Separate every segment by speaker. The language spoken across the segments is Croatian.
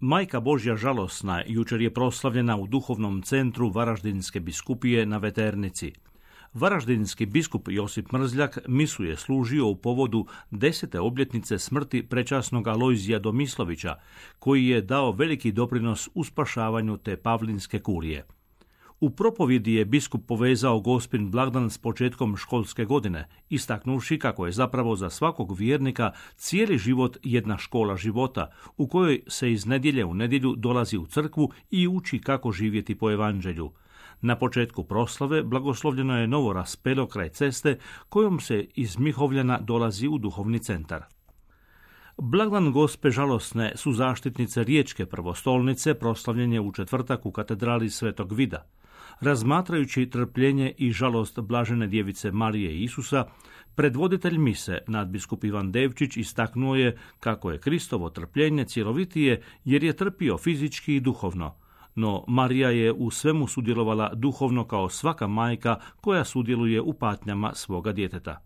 Speaker 1: Majka Božja žalosna jučer je proslavljena u duhovnom centru Varaždinske biskupije na Veternici. Varaždinski biskup Josip Mrzljak misu je služio u povodu 10. obljetnice smrti prečasnog Alojzija Domislovića, koji je dao veliki doprinos u spašavanju te Pavlinske kurije. U propovjedi je biskup povezao Gospin blagdan s početkom školske godine, istaknuvši kako je zapravo za svakog vjernika cijeli život jedna škola života, u kojoj se iz nedjelje u nedjelju dolazi u crkvu i uči kako živjeti po evanđelju. Na početku proslave blagoslovljeno je novo raspelo kraj ceste kojom se iz Mihovljana dolazi u duhovni centar. Blagdan Gospe žalosne su zaštitnice Riječke prvostolnice proslavljen je u četvrtak u katedrali Svetog Vida. Razmatrajući trpljenje i žalost blažene djevice Marije i Isusa, predvoditelj mise, nadbiskup Ivan Devčić, istaknuo je kako je Kristovo trpljenje cjelovitije jer je trpio fizički i duhovno. No Marija je u svemu sudjelovala duhovno kao svaka majka koja sudjeluje u patnjama svoga djeteta.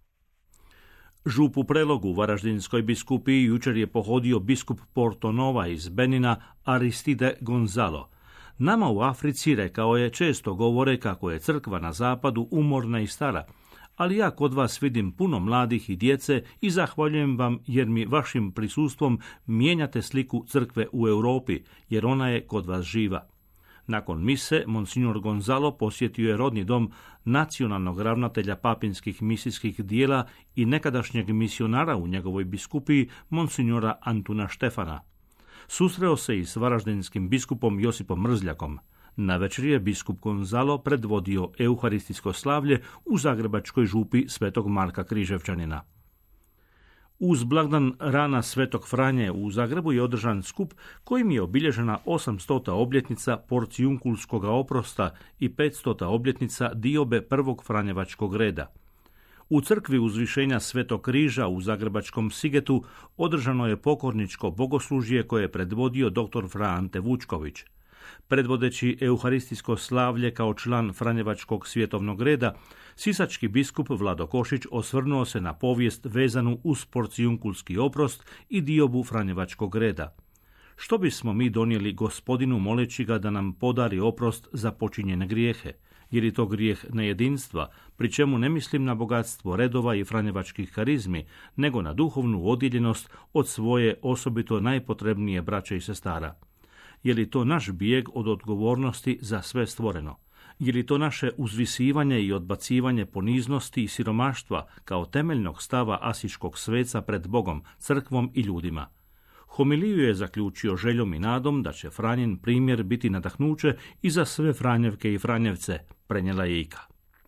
Speaker 1: Žup u Prelogu u Varaždinskoj biskupiji jučer je pohodio biskup Porto Nova iz Benina Aristide Gonzalo. Nama u Africi, rekao je, često govore kako je crkva na zapadu umorna i stara, ali ja kod vas vidim puno mladih i djece i zahvaljujem vam jer mi vašim prisustvom mijenjate sliku crkve u Europi, jer ona je kod vas živa. Nakon mise, monsignor Gonzalo posjetio je rodni dom nacionalnog ravnatelja papinskih misijskih dijela i nekadašnjeg misionara u njegovoj biskupiji, monsignora Antuna Štefana. Susreo se i s varaždinskim biskupom Josipom Mrzljakom. Navečer je biskup Gonzalo predvodio euharistijsko slavlje u zagrebačkoj župi Svetog Marka Križevčanina. Uz blagdan rana Svetog Franje u Zagrebu je održan skup kojim je obilježena 800. obljetnica porcijunkulskog oprosta i 500. obljetnica diobe prvog Franjevačkog reda. U crkvi uzvišenja Svetog križa u zagrebačkom Sigetu održano je pokorničko bogoslužje koje je predvodio dr. Fra Ante Vučković. Predvodeći euharistijsko slavlje kao član Franjevačkog svjetovnog reda, sisački biskup Vlado Košić osvrnuo se na povijest vezanu uz porcijunkulski oprost i diobu Franjevačkog reda. Što bismo mi donijeli Gospodinu moleći ga da nam podari oprost za počinjene grijehe? Jer je to grijeh nejedinstva, pri čemu ne mislim na bogatstvo redova i franjevačkih karizmi, nego na duhovnu odjeljenost od svoje osobito najpotrebnije braće i sestara. Je li to naš bijeg od odgovornosti za sve stvoreno? Je li to naše uzvisivanje i odbacivanje poniznosti i siromaštva kao temeljnog stava asiškog sveca pred Bogom, crkvom i ljudima? Homiliju je zaključio željom i nadom da će Franjin primjer biti nadahnuće i za sve Franjevke i Franjevce, prenijela je Ika.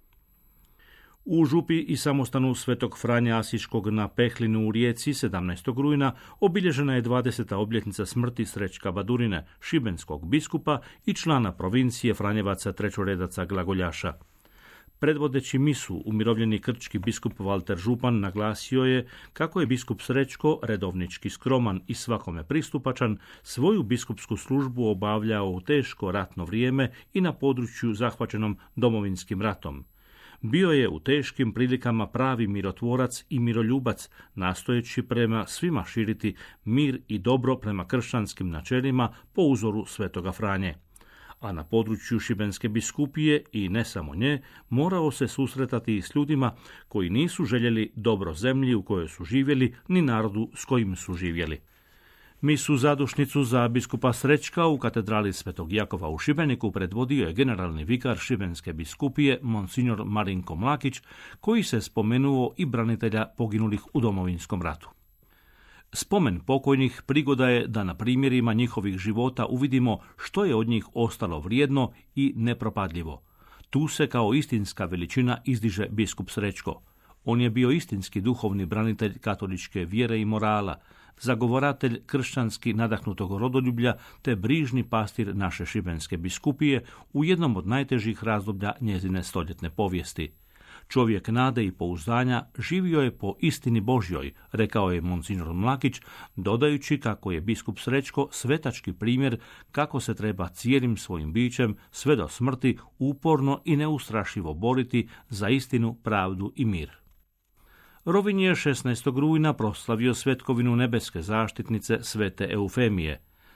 Speaker 1: U župi i samostanu Svetog Franje Asiškog na Pehlinu u Rijeci 17. rujna obilježena je 20. obljetnica smrti Srećka Badurine, šibenskog biskupa i člana provincije Franjevaca trećoredaca glagoljaša. Predvodeći misu, umirovljeni krčki biskup Valter Župan naglasio je kako je biskup Srećko, redovnički skroman i svakome pristupačan, svoju biskupsku službu obavljao u teško ratno vrijeme i na području zahvaćenom Domovinskim ratom. Bio je u teškim prilikama pravi mirotvorac i miroljubac, nastojeći prema svima širiti mir i dobro prema kršćanskim načelima po uzoru Svetoga Franje. A na području Šibenske biskupije i ne samo nje, morao se susretati i s ljudima koji nisu željeli dobro zemlji u kojoj su živjeli, ni narodu s kojim su živjeli. Misu zadušnicu za biskupa Srećka u katedrali Svetog Jakova u Šibeniku predvodio je generalni vikar Šibenske biskupije, monsignor Marinko Mlakić, koji se spomenuo i branitelja poginulih u Domovinskom ratu. Spomen pokojnih prigoda je da na primjerima njihovih života uvidimo što je od njih ostalo vrijedno i nepropadljivo. Tu se kao istinska veličina izdiže biskup Srećko. On je bio istinski duhovni branitelj katoličke vjere i morala, zagovoratelj kršćanski nadahnutog rodoljublja te brižni pastir naše Šibenske biskupije u jednom od najtežih razdoblja njezine stoljetne povijesti. Čovjek nade i pouzdanja živio je po istini Božjoj, rekao je monsignor Mlakić, dodajući kako je biskup Srećko svetački primjer kako se treba cijelim svojim bićem sve do smrti uporno i neustrašivo boriti za istinu, pravdu i mir. Rovinj je 16. rujna proslavio svetkovinu nebeske zaštitnice Svete Eufemije.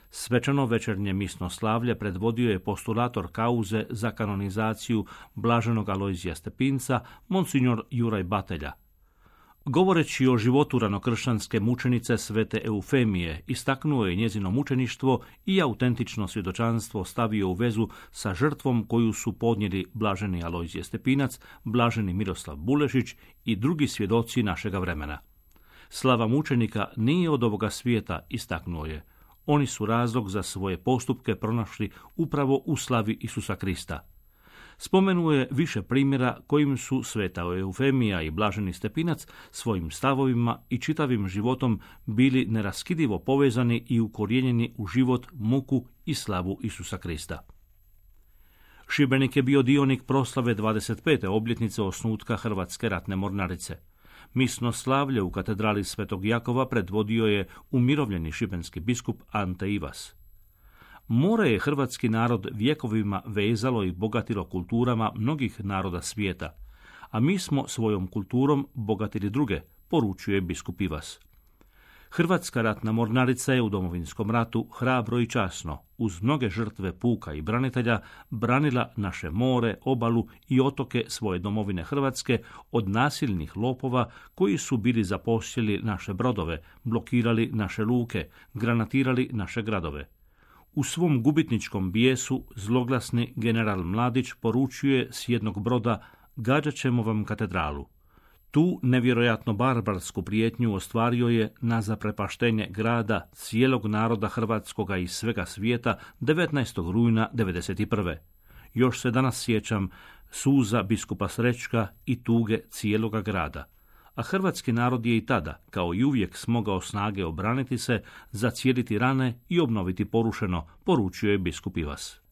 Speaker 1: Svečano večernje misno slavlje predvodio je postulator kauze za kanonizaciju blaženog Alojzija Stepinca, monsignor Juraj Batelja. Govoreći o životu ranokršćanske mučenice svete Eufemije, istaknuo je njezino mučeništvo i autentično svjedočanstvo stavio u vezu sa žrtvom koju su podnijeli blaženi Alojzije Stepinac, blaženi Miroslav Bulešić i drugi svjedoci našega vremena. Slava mučenika nije od ovoga svijeta, istaknuo je. Oni su razlog za svoje postupke pronašli upravo u slavi Isusa Krista. Spomenuo je više primjera kojim su sveta Eufemija i blaženi Stepinac svojim stavovima i čitavim životom bili neraskidivo povezani i ukorijenjeni u život, muku i slavu Isusa Krista. Šibenik je bio dionik proslave 25. obljetnice osnutka Hrvatske ratne mornarice. Misno slavlje u katedrali Svetog Jakova predvodio je umirovljeni šibenski biskup Ante Ivas. More je hrvatski narod vjekovima vezalo i bogatilo kulturama mnogih naroda svijeta, a mi smo svojom kulturom bogatili druge, poručuje biskup Ivas. Hrvatska ratna mornarica je u Domovinskom ratu hrabro i časno, uz mnoge žrtve puka i branitelja, branila naše more, obalu i otoke svoje domovine Hrvatske od nasilnih lopova koji su bili zaposjeli naše brodove, blokirali naše luke, granatirali naše gradove. U svom gubitničkom bijesu zloglasni general Mladić poručuje s jednog broda: gađat ćemo vam katedralu. Tu nevjerojatno barbarsku prijetnju ostvario je na zaprepaštenje grada, cijelog naroda hrvatskoga i svega svijeta 19. rujna 1991. Još se danas sjećam suza biskupa Srećka i tuge cijeloga grada. A hrvatski narod je i tada, kao i uvijek, smogao snage obraniti se, zacijeliti rane i obnoviti porušeno, poručio je biskup Ivas.